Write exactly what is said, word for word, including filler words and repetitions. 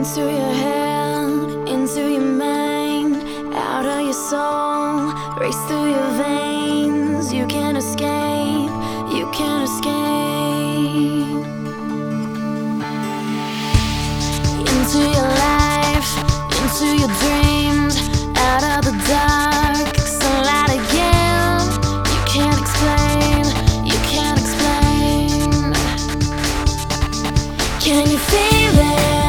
Into your head, into your mind, out of your soul, race through your veins. You can't escape, you can't escape. Into your life, into your dreams, out of the dark, sunlight again. You can't explain, you can't explain. Can you feel it?